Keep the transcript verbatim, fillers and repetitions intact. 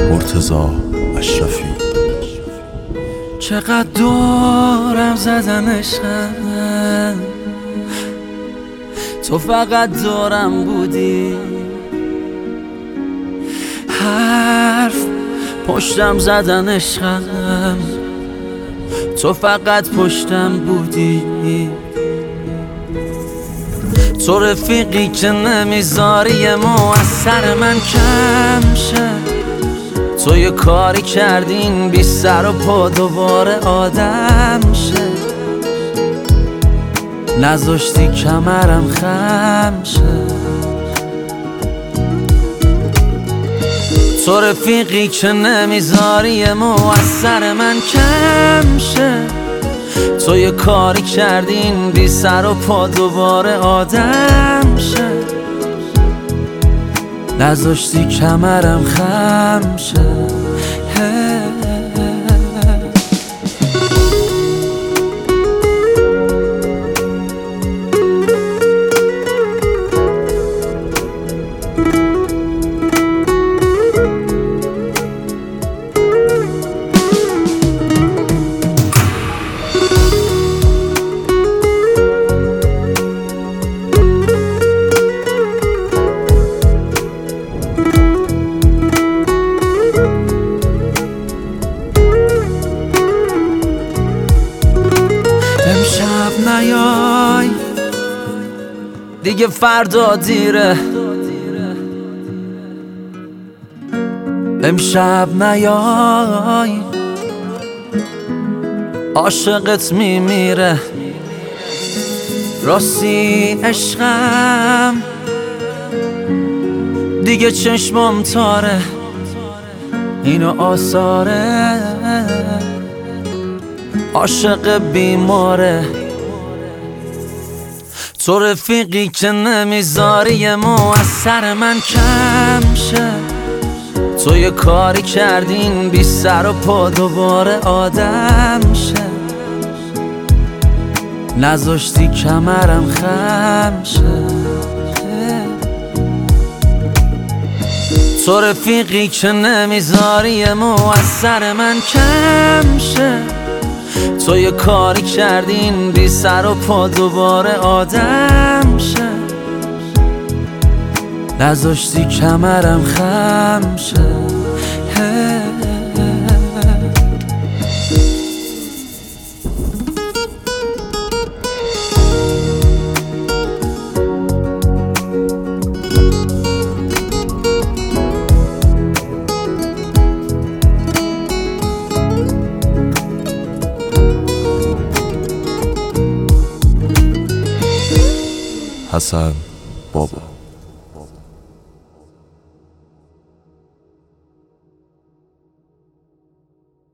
مرتضی اشرفی. چقدر دورم زدن عشقم، تو فقط دورم بودی. حرف پشتم زدن عشقم، تو فقط پشتم بودی. تو رفیقی که نمیذاری مو از سر من کم شه. تو یه کاری کردین بی سر و پا دوباره آدم شه. نذاشتی کمرم خم شه. تو رفیقی که نمیذاری مو از سر من کم شه. تو یه کاری کردین بی سر و پا دوباره آدم شه. نذاشتی کمرم خم شه. امشب نیای دیگه فردا دیره. امشب نیای عاشقت میمیره. راستی عشقم دیگه چشمم تاره. اینو آثاره عاشق بیماره. تو رفیقی که نمیذاری مو از سر من کم شه. تو یه کاری کردین بی سر و پا دوباره آدم شه. نذاشتی کمرم خم شه. تو رفیقی که نمیذاری مو از سر من کم شه. تو یه کاری کردین بی سر و پا دوباره آدم شه. نذاشتی کمرم خم شه. حسن بابا.